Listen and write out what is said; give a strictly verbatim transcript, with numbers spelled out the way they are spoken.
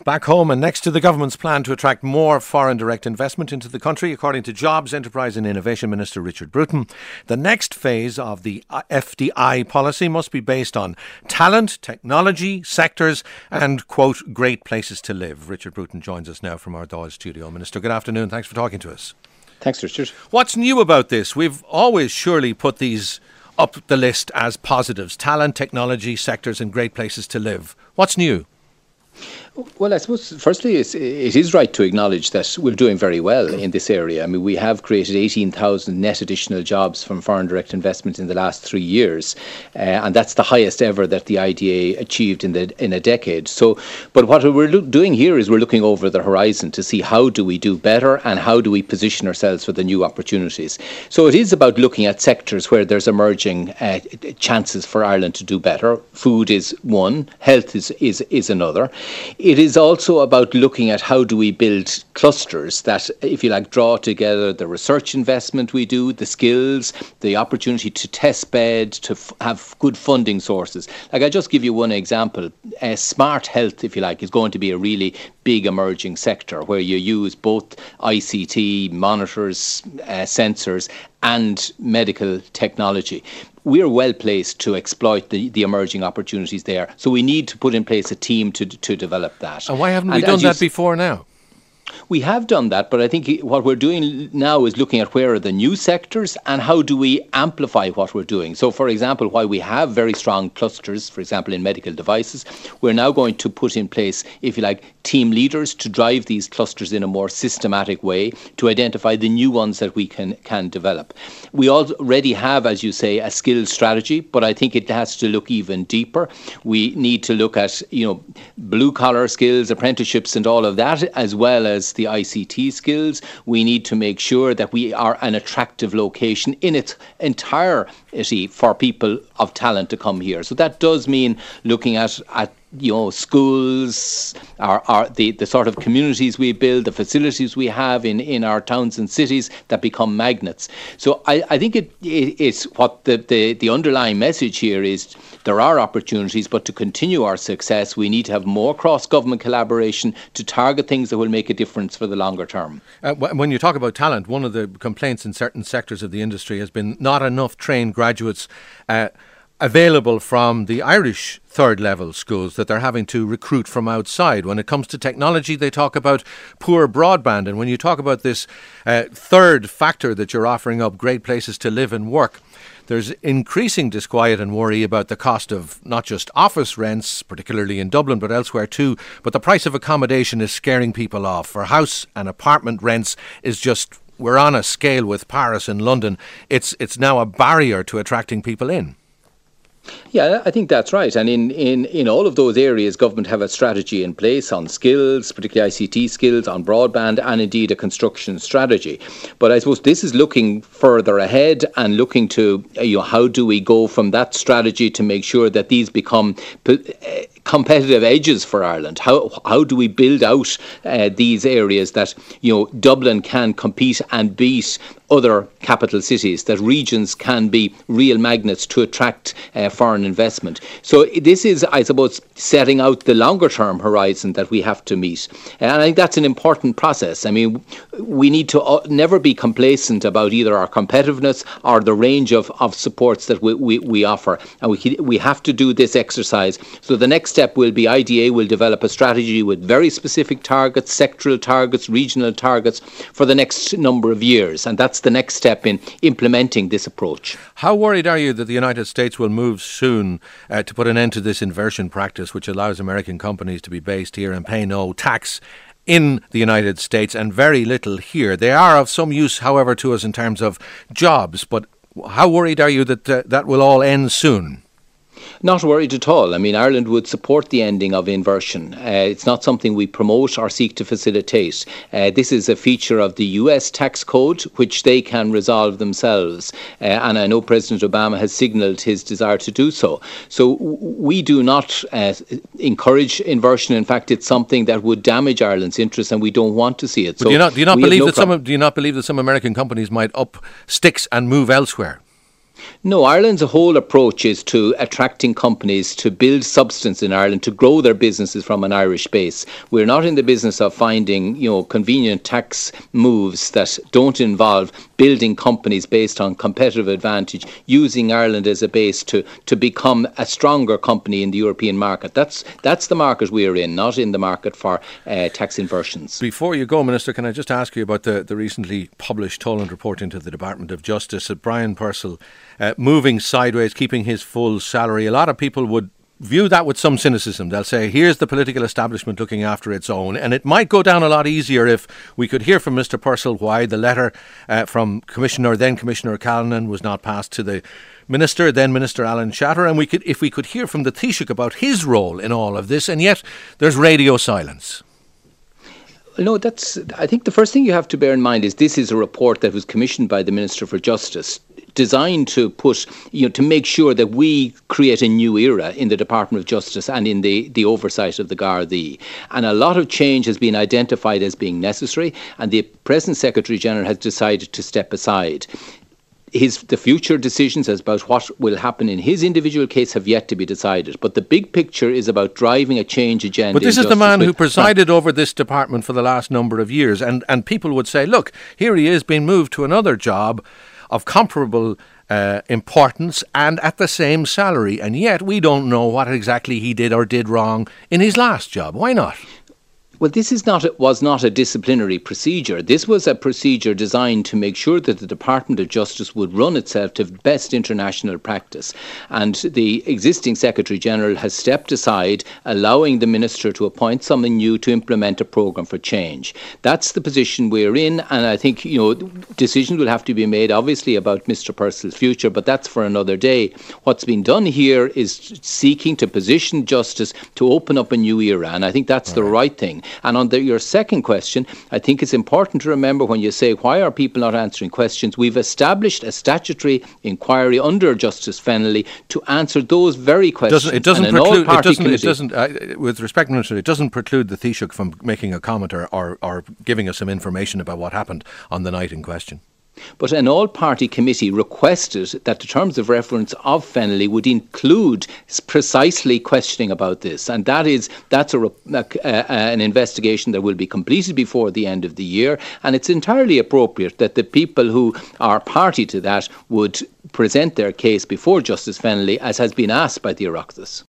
Back home and next to the government's plan to attract more foreign direct investment into the country, according to Jobs, Enterprise and Innovation Minister Richard Bruton, the next phase of the F D I policy must be based on talent, technology, sectors and, quote, great places to live. Richard Bruton joins us now from our Dáil studio. Minister, good afternoon. Thanks for talking to us. Thanks, Richard. What's new about this? We've always surely put these up the list as positives: talent, technology, sectors and great places to live. What's new? Well, I suppose, firstly, it's, it is right to acknowledge that we're doing very well in this area. I mean, we have created eighteen thousand net additional jobs from foreign direct investment in the last three years, uh, and that's the highest ever that the I D A achieved in the in a decade. So, but what we're lo- doing here is we're looking over the horizon to see how do we do better and how do we position ourselves for the new opportunities. So it is about looking at sectors where there's emerging uh, chances for Ireland to do better. Food is one, health is, is, is another. It is also about looking at how do we build clusters that, if you like, draw together the research investment we do, the skills, the opportunity to test bed, to f- have good funding sources. Like, I'll just give you one example. Uh, smart health, if you like, is going to be a really big emerging sector where you use both I C T, monitors, uh, sensors and medical technology. We're well placed to exploit the, the emerging opportunities there. So we need to put in place a team to to develop that. And why haven't we and done that s- before now? We have done that, but I think what we're doing now is looking at where are the new sectors and how do we amplify what we're doing. So, for example, while we have very strong clusters, for example, in medical devices, we're now going to put in place, if you like, team leaders to drive these clusters in a more systematic way to identify the new ones that we can, can develop. We already have, as you say, a skills strategy, but I think it has to look even deeper. We need to look at, you know, blue-collar skills, apprenticeships and all of that, as well as As the I C T skills. We need to make sure that we are an attractive location in its entirety for people of talent to come here. So that does mean looking at, at you know, schools, our, our, the, the sort of communities we build, the facilities we have in, in our towns and cities that become magnets. So I, I think it, it, it's what the, the, the underlying message here is there are opportunities, but to continue our success, we need to have more cross-government collaboration to target things that will make a difference for the longer term. Uh, when you talk about talent, one of the complaints in certain sectors of the industry has been not enough trained graduates uh, available from the Irish third level schools, that they're having to recruit from outside. When it comes to technology, they talk about poor broadband. And when you talk about this uh, third factor that you're offering up, great places to live and work, there's increasing disquiet and worry about the cost of not just office rents, particularly in Dublin, but elsewhere too. But the price of accommodation is scaring people off. For house and apartment rents is just, we're on a scale with Paris and London. It's it's now a barrier to attracting people in. Yeah, I think that's right. And in, in, in all of those areas, government have a strategy in place on skills, particularly I C T skills, on broadband, and indeed a construction strategy. But I suppose this is looking further ahead and looking to, you know, how do we go from that strategy to make sure that these become competitive edges for Ireland? How how do we build out uh, these areas that, you know, Dublin can compete and beat other capital cities, that regions can be real magnets to attract uh, foreign investment. So this is, I suppose, setting out the longer term horizon that we have to meet. And I think that's an important process. I mean, we need to uh, never be complacent about either our competitiveness or the range of, of supports that we, we, we offer. And we, we have to do this exercise. So the next step will be I D A will develop a strategy with very specific targets, sectoral targets, regional targets for the next number of years. And that's the next step in implementing this approach. How worried are you that the United States will move soon uh, to put an end to this inversion practice, which allows American companies to be based here and pay no tax in the United States and very little here? They are of some use, however, to us in terms of jobs. But how worried are you that uh, that will all end soon? Not worried at all. I mean, Ireland would support the ending of inversion. Uh, it's not something we promote or seek to facilitate. Uh, this is a feature of the U S tax code, which they can resolve themselves. Uh, and I know President Obama has signalled his desire to do so. So w- we do not uh, encourage inversion. In fact, it's something that would damage Ireland's interests, and we don't want to see it. So do you not, do you not believe no that com- some do you not believe that some American companies might up sticks and move elsewhere? No, Ireland's whole approach is to attracting companies to build substance in Ireland, to grow their businesses from an Irish base. We're not in the business of finding, you know, convenient tax moves that don't involve building companies based on competitive advantage, using Ireland as a base to, to become a stronger company in the European market. That's that's the market we're in, not in the market for uh, tax inversions. Before you go, Minister, can I just ask you about the, the recently published Toland report into the Department of Justice that Brian Purcell uh, moving sideways, keeping his full salary. A lot of people would view that with some cynicism. They'll say, here's the political establishment looking after its own. And it might go down a lot easier if we could hear from Mister Purcell why the letter uh, from Commissioner, then Commissioner Callanan, was not passed to the Minister, then Minister Alan Shatter. And we could, if we could hear from the Taoiseach about his role in all of this. And yet there's radio silence. No, that's. I think the first thing you have to bear in mind is this is a report that was commissioned by the Minister for Justice, designed to put, you know, to make sure that we create a new era in the Department of Justice and in the, the oversight of the Gardaí. And a lot of change has been identified as being necessary, and the present Secretary General has decided to step aside. His, the future decisions as about what will happen in his individual case have yet to be decided. But the big picture is about driving a change agenda. But this is the man who presided over this department for the last number of years. And, and people would say, look, here he is being moved to another job of comparable uh, importance and at the same salary. And yet we don't know what exactly he did or did wrong in his last job. Why not? Well, this is not was not a disciplinary procedure. This was a procedure designed to make sure that the Department of Justice would run itself to best international practice. And the existing Secretary General has stepped aside, allowing the Minister to appoint someone new to implement a programme for change. That's the position we're in, and I think, you know, decisions will have to be made, obviously, about Mister Purcell's future, but that's for another day. What's been done here is seeking to position justice to open up a new era, and I think that's the right thing. And on the, your second question, I think it's important to remember when you say, why are people not answering questions? We've established a statutory inquiry under Justice Fennelly to answer those very questions. Doesn't, it doesn't preclude, it doesn't, it doesn't uh, with respect, Minister, it doesn't preclude the Taoiseach from making a comment or, or, or giving us some information about what happened on the night in question. But an all-party committee requested that the terms of reference of Fennelly would include precisely questioning about this, and that is that's a, a, a, an investigation that will be completed before the end of the year, and it's entirely appropriate that the people who are party to that would present their case before Justice Fennelly, as has bin asked by the Oireachtas.